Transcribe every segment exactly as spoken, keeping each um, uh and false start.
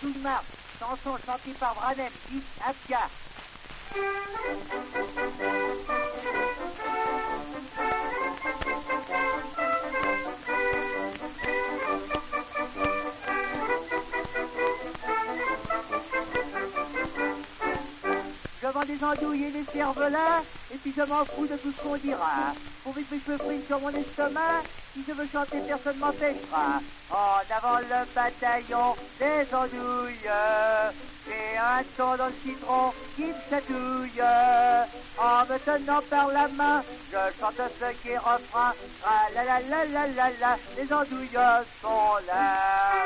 douze mars, chanson chantée par Branem, dix Abka. Je vends des andouilles et des cervelas, et puis je m'en fous de tout ce qu'on dira. Pour vite mes cheveux frises sur mon estomac, si je veux chanter, personne m'empêchera. En avant le bataillon des andouilles, j'ai un son dans le citron qui me chatouille. En me tenant par la main, je chante ce qui est refrain. Ah la la la la la la, les andouilles sont là.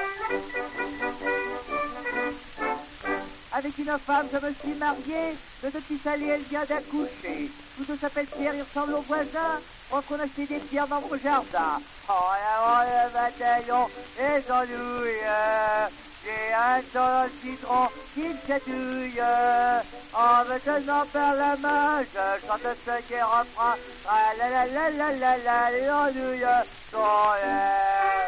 Avec une femme, je me suis marié, le petit salé, elle vient d'accoucher. Tous deux s'appellent Pierre, ils ressemblent aux voisins. On qu'on a acheté des pierres dans mon jardin. En avant le bataillon, les andouilles. J'ai un son dans le citron qui me chatouille. En me tenant par la main, je chante ce qui est refrain. Ah la la la la la la, les andouilles sont là.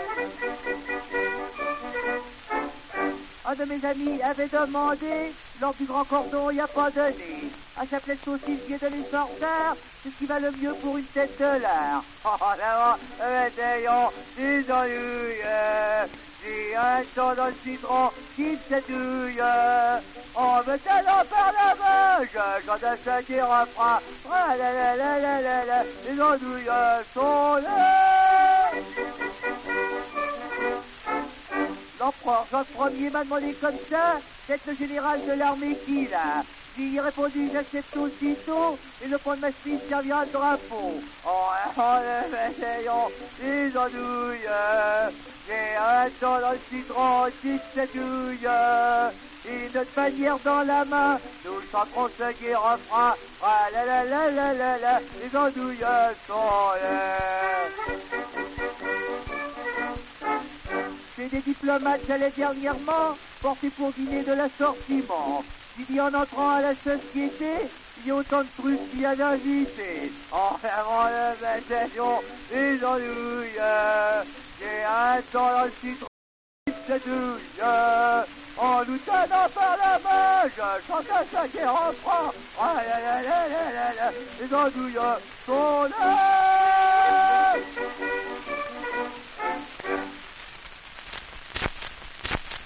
Un de mes amis avait demandé, lors du grand cordon, il n'y a pas de nez. À sa plaie de saucisse, j'ai donné son retard, c'est ce qui va le mieux pour une tête de lard. Oh, là-bas, bataillon, des andouilles. J'ai un son dans le citron qui me chatouille. En me tenant par la main, je chante ce qui refrain. Ah la la la la la la, les andouilles sont là. L'empereur Jean Ier m'a demandé comme ça d'être le général de l'armée qui, là. J'y ai répondu, j'accepte aussitôt, et le point de ma chemise servira de drapeau. Oh, oh, le bataillon, les andouilles, j'ai un son dans le citron qui me chatouille. Et notre bannière dans la main, nous chanterons ce qui est refrain. Ah la la la la la la, les andouilles sont là. J'ai des diplomates, j'allais dernièrement porter pour dîner de l'assortiment. J'ai dit en entrant à la société, il y a autant de trucs qu'il y a d'invités. En fermant le bataillon, les andouilles, j'ai un son dans le citron qui me chatouille. En nous tenant par la main, je chante un sac et refrain. Ah la la la la la la, les andouilles sont là.